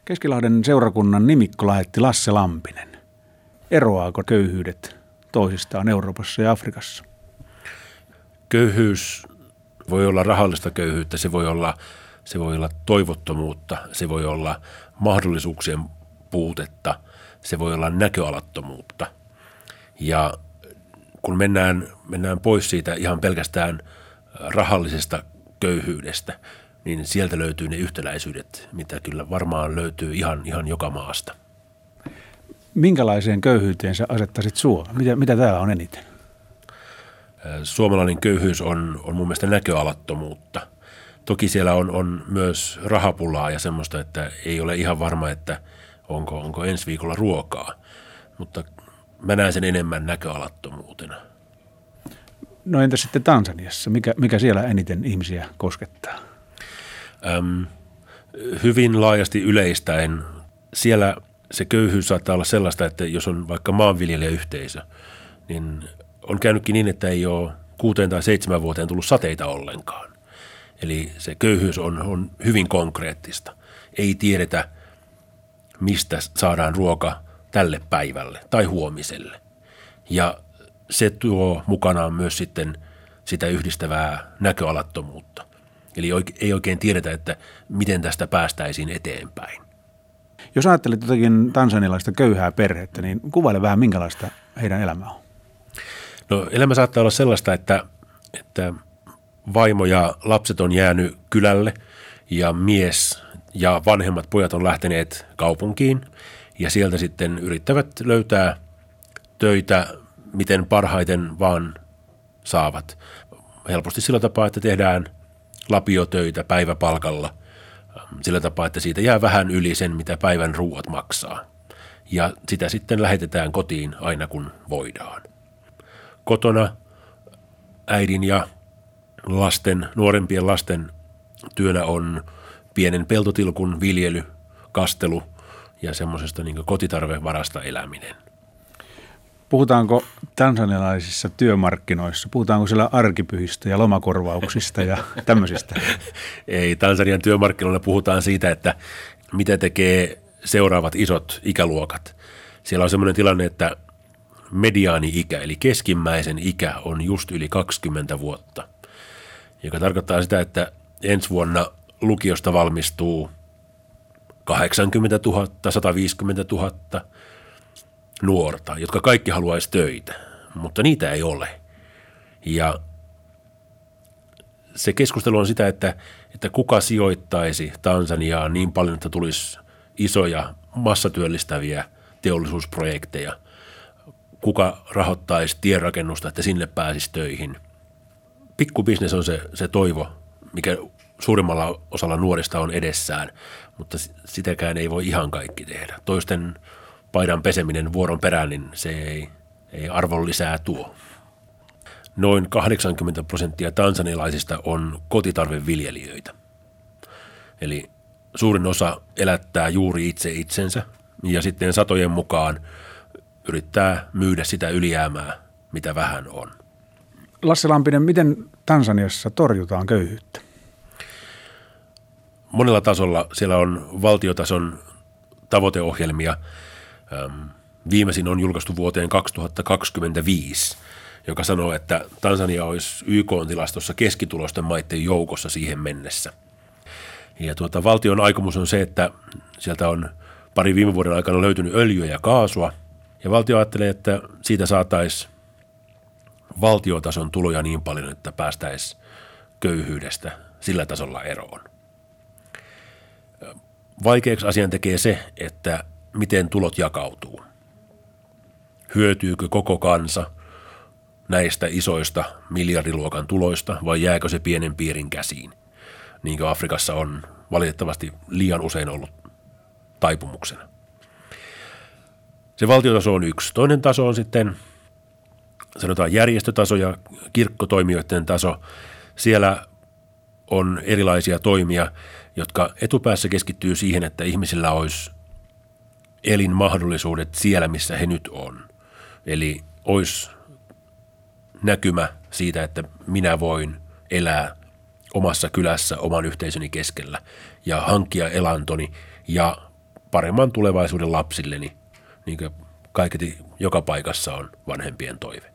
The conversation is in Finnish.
Keskilahden seurakunnan nimikko lähetti Lasse Lampinen. Eroaako köyhyydet toisistaan Euroopassa ja Afrikassa? Köyhyys voi olla rahallista köyhyyttä, se voi olla toivottomuutta, se voi olla mahdollisuuksien puutetta, se voi olla näköalattomuutta. Ja kun mennään pois siitä ihan pelkästään rahallisesta köyhyydestä, niin sieltä löytyy ne yhtäläisyydet, mitä kyllä varmaan löytyy ihan joka maasta. Minkälaiseen köyhyyteen sä asettaisit Suomen? Mitä täällä on eniten? Suomalainen köyhyys on mun mielestä näköalattomuutta. Toki siellä on myös rahapulaa ja semmoista, että ei ole ihan varma, että onko ensi viikolla ruokaa, mutta mä näen sen enemmän näköalattomuutena. No entä sitten Tansaniassa? Mikä siellä eniten ihmisiä koskettaa? Hyvin laajasti yleistäen siellä se köyhyys saattaa olla sellaista, että jos on vaikka maanviljelijäyhteisö, niin on käynytkin niin, että ei ole 6 tai 7 vuoteen tullut sateita ollenkaan. Eli se köyhyys on hyvin konkreettista. Ei tiedetä, mistä saadaan ruoka tälle päivälle tai huomiselle. Ja se tuo mukanaan myös sitten sitä yhdistävää näköalattomuutta. Eli ei oikein tiedetä, että miten tästä päästäisiin eteenpäin. Jos ajattelet jotakin tansanialaista köyhää perhettä, niin kuvaile vähän, minkälaista heidän elämä on. No elämä saattaa olla sellaista, että vaimo ja lapset on jäänyt kylälle ja mies ja vanhemmat pojat on lähteneet kaupunkiin ja sieltä sitten yrittävät löytää töitä, miten parhaiten vaan saavat. Helposti sillä tapaa, että tehdään lapiotöitä päiväpalkalla sillä tapaa, että siitä jää vähän yli sen, mitä päivän ruuat maksaa. Ja sitä sitten lähetetään kotiin aina kun voidaan. Kotona äidin ja nuorempien lasten työnä on pienen peltotilkun viljely, kastelu ja semmoisesta niin kotitarvevarasta eläminen. Puhutaanko tansanialaisissa työmarkkinoissa, puhutaanko siellä arkipyhistä ja lomakorvauksista ja tämmöisistä? Ei, Tansanian työmarkkinoilla puhutaan siitä, että mitä tekee seuraavat isot ikäluokat. Siellä on semmoinen tilanne, että mediaani-ikä eli keskimmäisen ikä on just yli 20 vuotta, joka tarkoittaa sitä, että ensi vuonna lukiosta valmistuu 80 000, 150 000 nuorta, jotka kaikki haluaisi töitä, mutta niitä ei ole. Ja se keskustelu on sitä, että kuka sijoittaisi Tansaniaan niin paljon, että tulisi isoja massatyöllistäviä teollisuusprojekteja. Kuka rahoittaisi tienrakennusta, että sinne pääsisi töihin. Pikkubisnes on se toivo, mikä suurimmalla osalla nuorista on edessään, mutta sitäkään ei voi ihan kaikki tehdä. Toisten paidan peseminen vuoron perään, niin se ei arvon lisää tuo. Noin 80% tansanialaisista on kotitarveviljelijöitä. Eli suurin osa elättää juuri itse itsensä ja sitten satojen mukaan yrittää myydä sitä ylijäämää, mitä vähän on. Lasse Lampinen, miten Tansaniassa torjutaan köyhyyttä? Monella tasolla siellä on valtiotason tavoiteohjelmia. Viimeisin on julkaistu vuoteen 2025, joka sanoo, että Tansania olisi YK-tilastossa keskituloisten maiden joukossa siihen mennessä. Ja valtion aikomus on se, että sieltä on pari viime vuoden aikana löytynyt öljyä ja kaasua, ja valtio ajattelee, että siitä saataisiin valtiotason tuloja niin paljon, että päästäisiin köyhyydestä sillä tasolla eroon. Vaikeaksi asian tekee se, että miten tulot jakautuu. Hyötyykö koko kansa näistä isoista miljardiluokan tuloista vai jääkö se pienen piirin käsiin, niin kuin Afrikassa on valitettavasti liian usein ollut taipumuksena. Se valtiotaso on yksi. Toinen taso on sitten, sanotaan järjestötaso ja kirkkotoimijoiden taso. Siellä on erilaisia toimia, jotka etupäässä keskittyy siihen, että ihmisillä olisi elinmahdollisuudet siellä, missä he nyt on. Eli olisi näkymä siitä, että minä voin elää omassa kylässä oman yhteisöni keskellä ja hankkia elantoni ja paremman tulevaisuuden lapsilleni, niin kuin kaiketi joka paikassa on vanhempien toive.